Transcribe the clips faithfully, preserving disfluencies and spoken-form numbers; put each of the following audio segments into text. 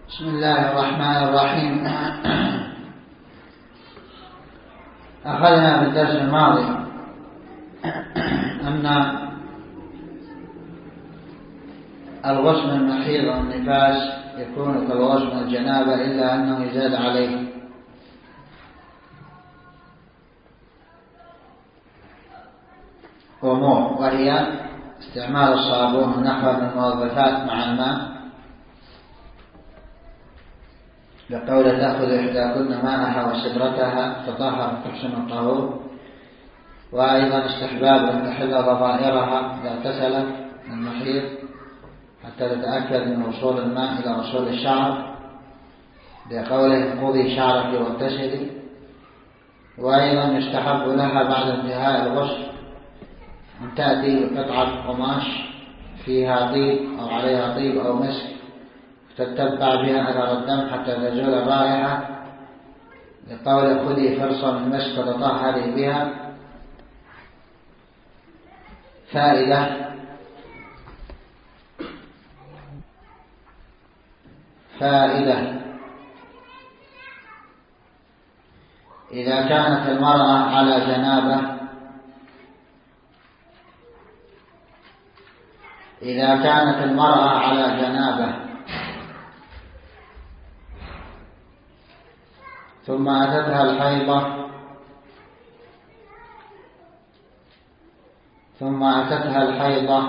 بسم الله الرحمن الرحيم. أخذنا في الدرس الماضي أن الغسل من المحيض والنفاس يكون كالغسل من الجنابة إلا أنه يزاد عليه، أمور وهي استعمال الصابون ونحو من المنظفات مع الماء، لقول تأخذ إحداكن ماءها وسدرتها تطهر تحسن الطهور. وأيضا استحباب أن تحل ضفائرها إذا اغتسلت من المحيض حتى تتأكد من وصول الماء إلى وصول الشعر، لقوله انقضي شعرك واغتسلي. وأيضا يستحب لها بعد انتهاء الغسل أن تأتي قطعة قماش فيها طيب أو عليها طيب أو مسك تتبع بها أثر الدم حتى تزول الرائحة، لقول خذي فرصة من مسك وتطهري بها. فائدة فائدة إذا كانت المرأة على جنابة إذا كانت المرأة على جنابة ثم أتتها الحيضة ثم أتتها الحيضة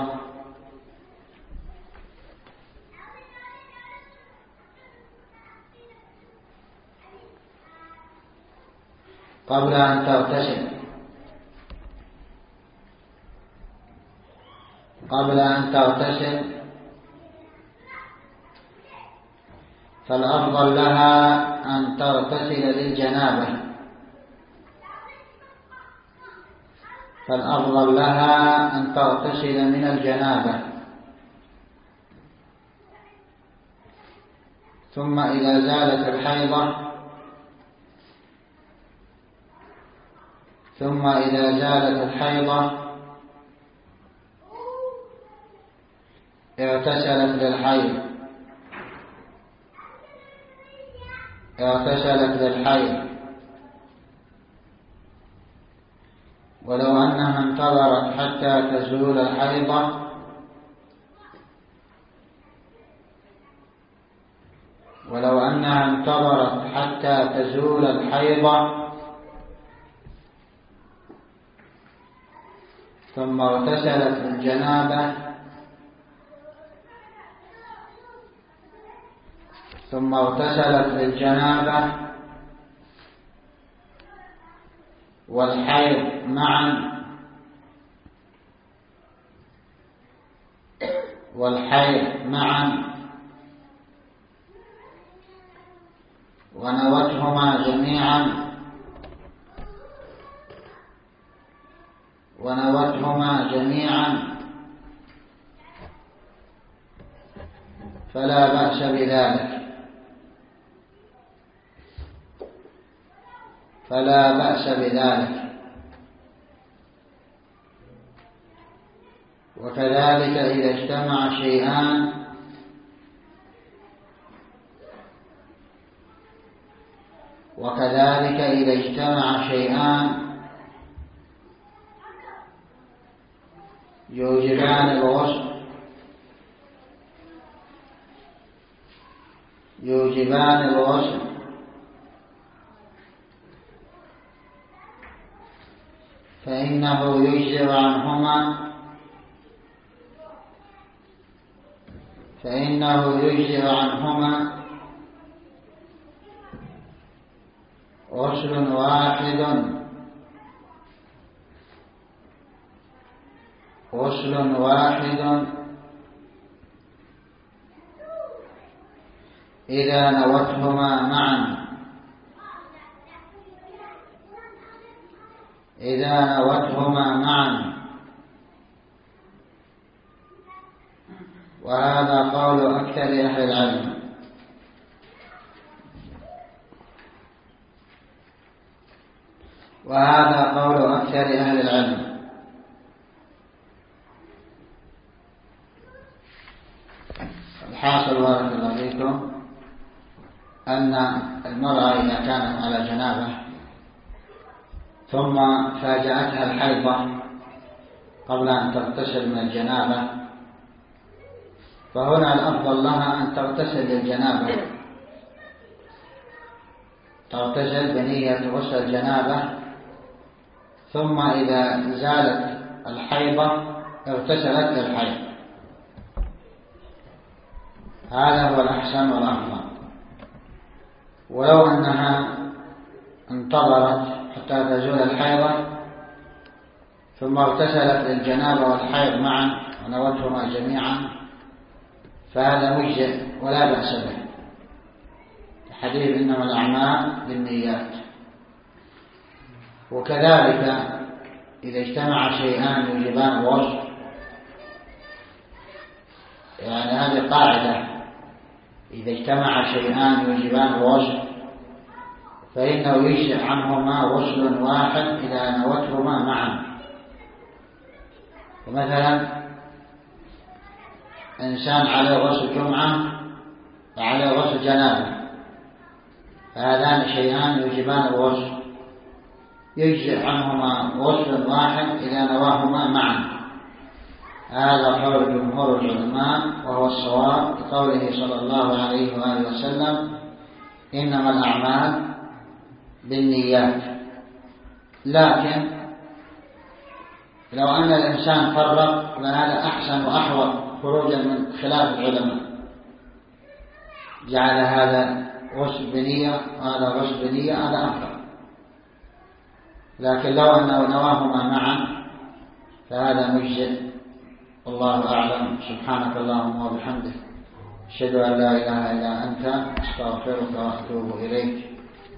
قبل أن تغتسل قبل أن تغتسل فالأفضل لها أن تغتسل للجنابة فالأفضل لها أن تغتسل من الجنابة ثم إذا زالت الحيضة ثم إذا زالت الحيضة اغتسلت للحيض اغتسلت للحيض ولو أنها انتظرت حتى تزول الحيضة ولو أنها انتظرت حتى تزول الحيضة ثم اغتسلت للجنابة ثم اغتسلت للجنابة والحيض معا والحيض معا ونوتهما جميعا ونوتهما جميعا فلا بأس بذلك فلا بأس بذلك وكذلك إذا اجتمع شيئان وكذلك إذا اجتمع شيئان يوجبان الغسل يوجبان الغسل فإنه يجزئ عنهما فإنه يجزئ عنهما غسل واحد غسل واحد إذا نوتهما معا إذا نوتهما معا وهذا قول أكثر أهل العلم. وهذا قول أكثر أهل العلم الحاصل بارك الله فيكم أن المرأة إذا كانت على جنابة ثم فاجأتها الحيضة قبل أن تغتسل من الجنابة، فهنا الأفضل لها أن تغتسل للجنابة، تغتسل بنية غسل الجنابة، ثم إذا زالت الحيضة اغتسلت للحيض. هذا هو الأحسن والأفضل. ولو أنها انتظرت حتى تزول الحيضة ثم اغتسلت للجنابة والحيض معا ونوتهما جميعا فهذا مجزئ ولا بأس به، الحديث إنما الأعمال بالنيات. وكذلك إذا اجتمع شيئان يوجبان الغسل، يعني هذه قاعدة، إذا اجتمع شيئان يوجبان الغسل فإنه يجزئ عنهما غسل واحد إذا نوتهما معا. ومثلا إنسان عليه غسل جمعة وعليه غسل جنابة، فهذان شيئان يوجبان الغسل، يجزئ عنهما غسل واحد إذا نواهما معا. هذا قول جمهور العلماء وهو الصواب بقوله صلى الله عليه وآله وسلم إنما الأعمال بالنيات. لكن لو أن الإنسان فرق فهذا أحسن وأحوط خروجا من خلاف العلماء، جعل هذا غسل بنية وهذا غسل بنية، هذا أفضل. لكن لو أنه نواهما معا فهذا مجزئ، والله أعلم. سبحانك اللهم وبحمدك، أشهد أن لا إله إلا أنت، أستغفرك وأتوب إليك.